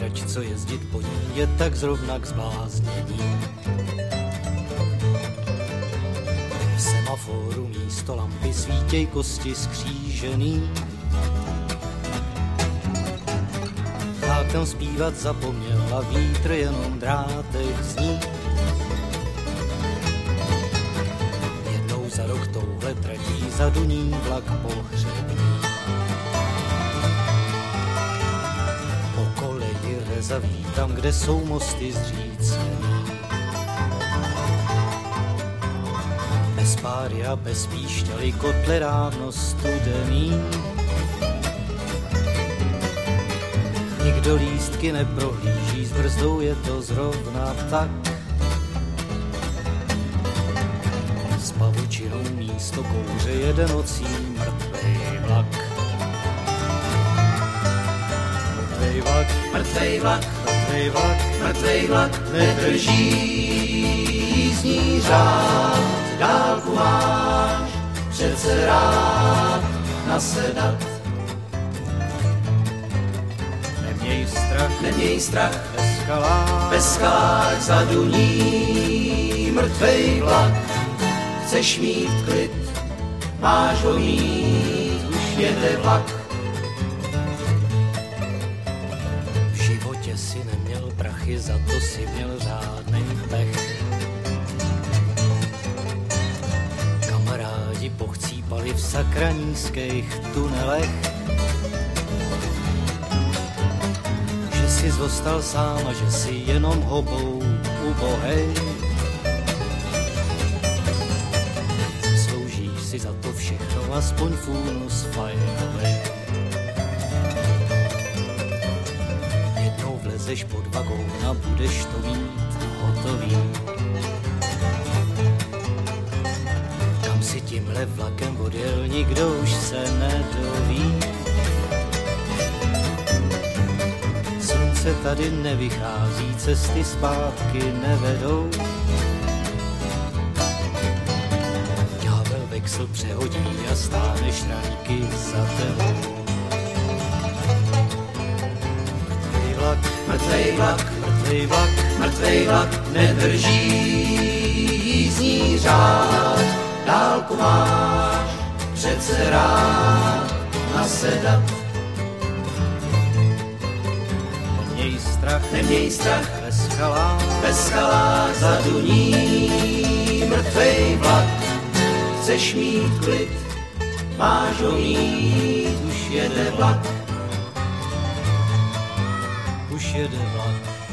trať, co jezdit po ní, je tak zrovna k zbláznění. V semaforu místo lampy svítěj kosti skřížený. Hákem zpívat zapomněl a vítr jenom drátek zní. Jednou za rok touhle tratí zaduní vlak pohřební. Po koleji rezaví tam, kde jsou mosty zřícený. Bez páry a bez píšťaly kotle ráno studený. Nikdo lístky neprohlíží, s brzdou je to zrovna tak. S pavučinou místo kouře jede nocí mrtvej vlak. Mrtvej vlak, mrtvej vlak, mrtvej vlak, mrtvej vlak, nedrží jízdní řád. Dálku máš přece rád nasedat. Neměj strach, bez skalách zaduní mrtvej vlak. Chceš mít klid, máš ho mít, už jede vlak. V životě si neměl prachy, za to si měl řádnej pech. Kamarádi pochcípali v sakraníských tunelech. Jsi zostal sám a že si jenom hobou ubohej. Sloužíš si za to všechno, aspoň fůnus fajnovej. Jednou vlezeš pod vagón a budeš to mít hotový. Kam si tímhle vlakem odjel, nikdo už se nedoví. Se tady nevychází, cesty zpátky nevedou. Ďábel vexl přehodí a stáneš ranky za tebou. Mrtvej vlak, mrtvej vlak, mrtvej vlak, mrtvej vlak, nedrží jízdní řád. Dálku máš přece rád nasedat. Neměj strach, bez skalách zaduní mrtvej vlak. Chceš mít klid, máš ho mít, už jede vlak. Už jede vlak.